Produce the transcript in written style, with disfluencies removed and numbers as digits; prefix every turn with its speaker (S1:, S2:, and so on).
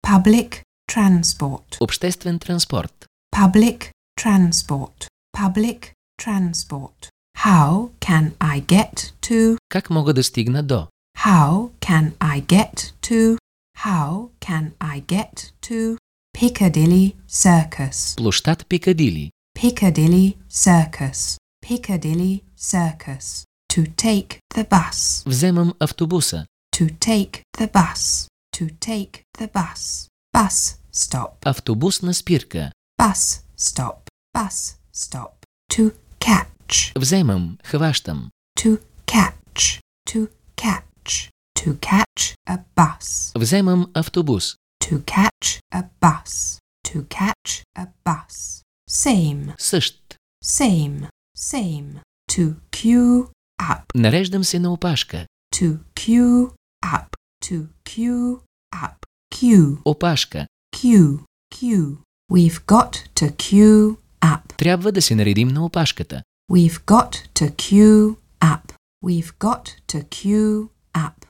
S1: Public transport.
S2: Обществен транспорт.
S1: Public transport. Public transport. How can I get to?
S2: Как мога да стигна до?
S1: How can I get to? How can I get to Piccadilly Circus?
S2: Площад Пикадили.
S1: Piccadilly Circus. Piccadilly Circus. To take the bus.
S2: Вземам автобуса.
S1: To take the bus. To take the bus. Bus stop.
S2: Автобусна спирка.
S1: Bus stop. Bus stop. To catch.
S2: Вземам, хващам.
S1: To catch. To catch. To catch a bus.
S2: Вземам автобус.
S1: To catch a bus. To catch a bus. Same.
S2: Същ.
S1: Same. Same. To queue up.
S2: Нареждам се на опашка.
S1: To queue up. To queue up. Queue.
S2: Опашка.
S1: Queue. Queue. We've got to queue up.
S2: Трябва да се наредим на опашката.
S1: We've got to queue up. We've got to queue up.